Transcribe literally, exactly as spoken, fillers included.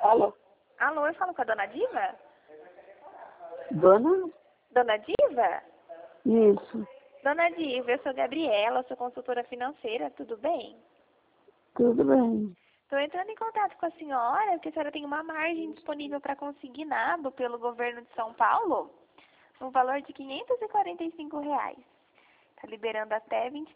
Alô? Alô, eu falo com a dona Diva? Dona? Dona Diva? Isso, Dona Diva, eu sou Gabriela, sou consultora financeira, tudo bem? tudo bem. Estou entrando em contato com a senhora, porque a senhora tem uma margem disponível para consignado pelo governo de São Paulo, no valor de quinhentos e quarenta e cinco reais. Está liberando até vinte